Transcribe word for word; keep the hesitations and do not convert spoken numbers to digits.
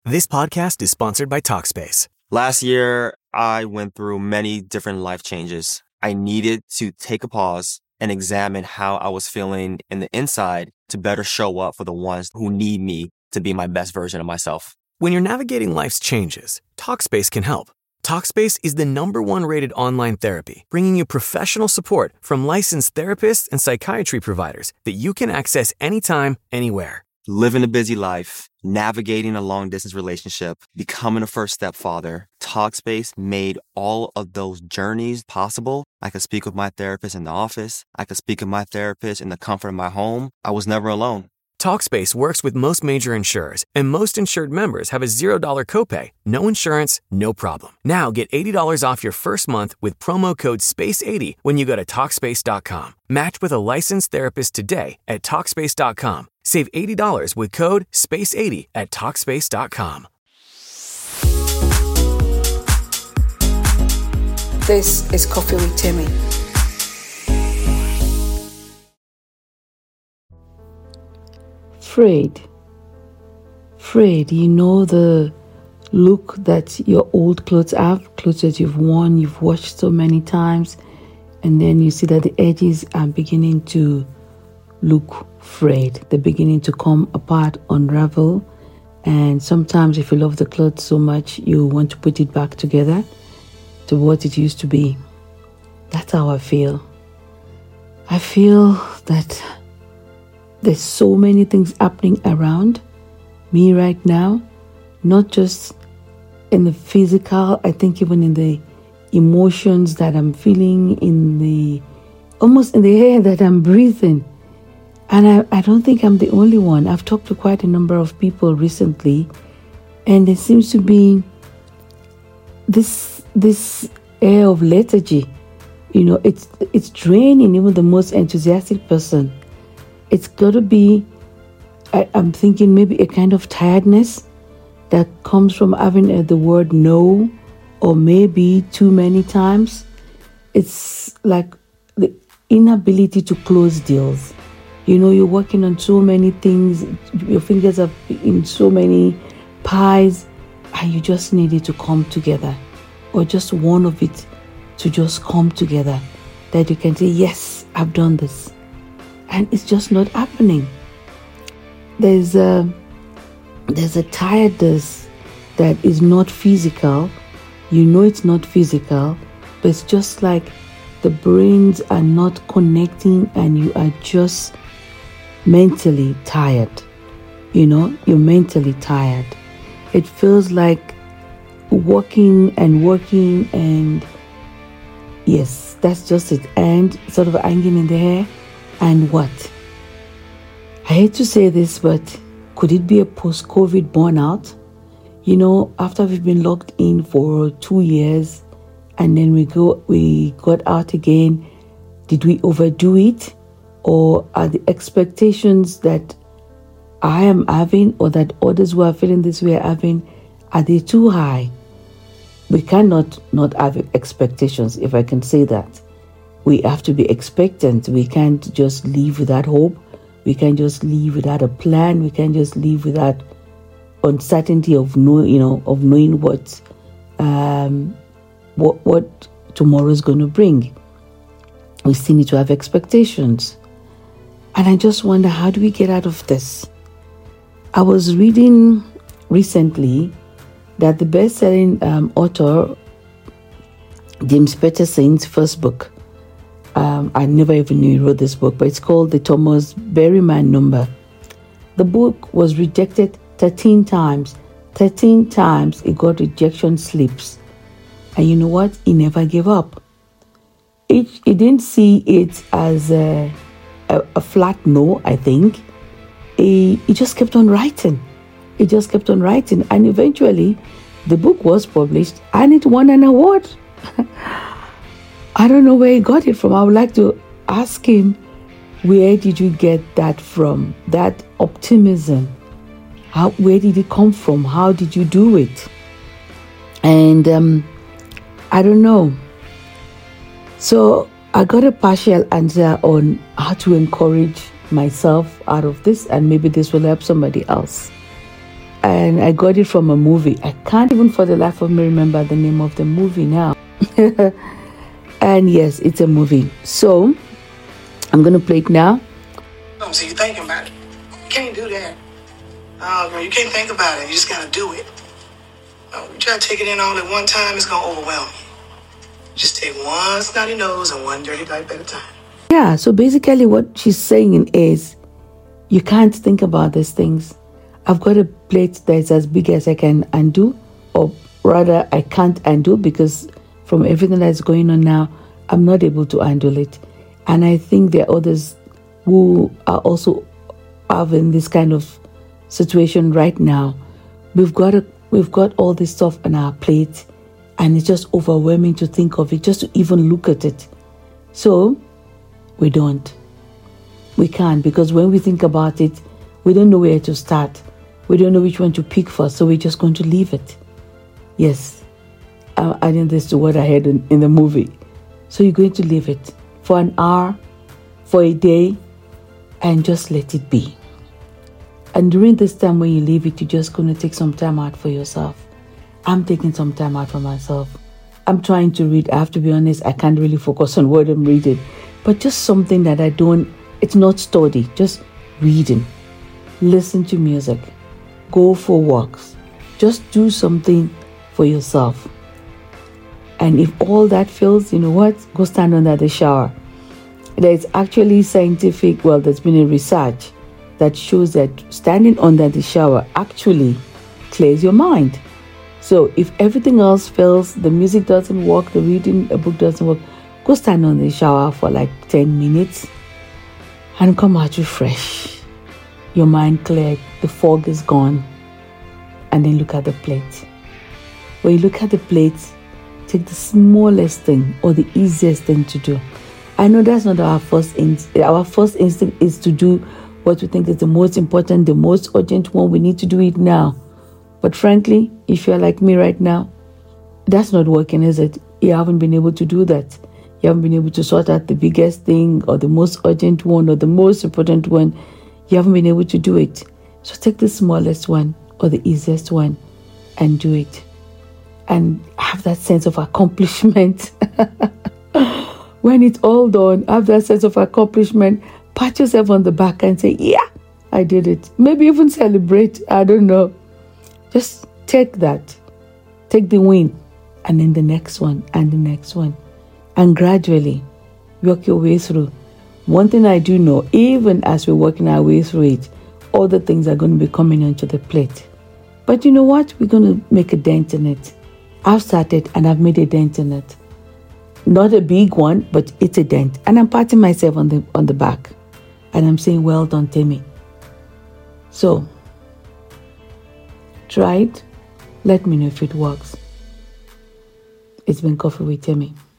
This podcast is sponsored by Talkspace. Last year, I went through many different life changes. I needed to take a pause and examine how I was feeling in the inside to better show up for the ones who need me to be my best version of myself. When you're navigating life's changes, Talkspace can help. Talkspace is the number one rated online therapy, bringing you professional support from licensed therapists and psychiatry providers that you can access anytime, anywhere. Living a busy life, navigating a long-distance relationship, becoming a first-step father, Talkspace made all of those journeys possible. I could speak with my therapist in the office. I could speak with my therapist in the comfort of my home. I was never alone. Talkspace works with most major insurers, and most insured members have a zero dollars copay. No insurance, no problem. Now get eighty dollars off your first month with promo code space eighty when you go to Talkspace dot com. Match with a licensed therapist today at Talkspace dot com. Save eighty dollars with code space eighty at Talkspace dot com. This is Coffee with Timmy. Frayed. Frayed, you know the look that your old clothes have, clothes that you've worn, you've washed so many times, and then you see that the edges are beginning to look frayed. They're beginning to come apart, unravel, and sometimes if you love the clothes so much, you want to put it back together to what it used to be. That's how I feel. I feel that there's so many things happening around me right now, not just in the physical, I think even in the emotions that I'm feeling, in the, almost in the air that I'm breathing. And I, I don't think I'm the only one. I've talked to quite a number of people recently, and there seems to be this, this air of lethargy. You know, it's, it's draining even the most enthusiastic person. It's got to be, I, I'm thinking maybe a kind of tiredness that comes from having uh, the word no, or maybe too many times. It's like the inability to close deals. You know, you're working on so many things, your fingers are in so many pies, and you just need it to come together, or just one of it to just come together, that you can say, yes, I've done this. And it's just not happening. There's a, there's a tiredness that is not physical. You know it's not physical, but it's just like the brains are not connecting and you are just mentally tired. You know, you're mentally tired. It feels like working and working and yes, that's just it. And sort of hanging in the air. And what? I hate to say this, but could it be a post-COVID burnout? You know, after we've been locked in for two years and then we go, we got out again, did we overdo it? Or are the expectations that I am having or that others who are feeling this way are having, are they too high? We cannot not have expectations, if I can say that. We have to be expectant. We can't just live without hope. We can't just live without a plan. We can't just live without uncertainty of know, you know, of knowing what, um, what what tomorrow is going to bring. We still need to have expectations. And I just wonder, how do we get out of this? I was reading recently that the best-selling um, author, James Patterson's first book, Um, I never even knew he wrote this book, but it's called The Thomas Berryman Number. The book was rejected thirteen times. thirteen times it got rejection slips. And you know what? He never gave up. It, he didn't see it as a, a, a flat no, I think. He, he just kept on writing. He just kept on writing. And eventually, the book was published and it won an award. I don't know where he got it from. I would like to ask him, where did you get that from? That optimism? How, where did it come from? How did you do it? And um, I don't know. So I got a partial answer on how to encourage myself out of this, and maybe this will help somebody else. and I got it from a movie. I can't even for the life of me remember the name of the movie now. And yes, it's a movie. So I'm gonna play it now. Oh, so you're thinking about it. You can't do that. Oh, girl, you can't think about it. You just gotta do it. Oh, you try to take it in all at one time, it's gonna overwhelm you. Just take one snotty nose and one dirty pipe at a time. Yeah, so basically what she's saying is, you can't think about these things. I've got a plate that's as big as I can undo, or rather I can't undo, because from everything that's going on now, I'm not able to handle it. And I think there are others who are also having this kind of situation right now. We've got a, we've got all this stuff on our plate, and it's just overwhelming to think of it, just to even look at it. So we don't. We can't, because when we think about it, we don't know where to start. We don't know which one to pick first, so we're just going to leave it. Yes, I'm adding this to what I had in, in the movie. So you're going to leave it for an hour, for a day, and just let it be. And during this time when you leave it, you're just going to take some time out for yourself. I'm taking some time out for myself. I'm trying to read. I have to be honest, I can't really focus on what I'm reading. But just something that I don't, it's not study, just reading. Listen to music. Go for walks. Just do something for yourself. And if all that fails, you know what? Go stand under the shower. There's actually scientific, well, there's been a research that shows that standing under the shower actually clears your mind. So if everything else fails, the music doesn't work, the reading a book doesn't work, go stand on the shower for like ten minutes and come out refreshed. Your mind cleared, the fog is gone, and then look at the plate. When you look at the plate, take the smallest thing or the easiest thing to do. I know that's not our first instinct. Our first instinct is to do what we think is the most important, the most urgent one. We need to do it now. But frankly, if you're like me right now, that's not working, is it? You haven't been able to do that. You haven't been able to sort out the biggest thing or the most urgent one or the most important one. You haven't been able to do it. So take the smallest one or the easiest one and do it. And have that sense of accomplishment. When it's all done, have that sense of accomplishment. Pat yourself on the back and say, yeah, I did it. Maybe even celebrate. I don't know. Just take that. Take the win. And then the next one and the next one. And gradually work your way through. One thing I do know, even as we're working our way through it, all the things are going to be coming onto the plate. But you know what? We're going to make a dent in it. I've started and I've made a dent in it. Not a big one, but it's a dent. And I'm patting myself on the on the back. And I'm saying, well done, Temi. So, try it. Let me know if it works. It's been Coffee with Temi.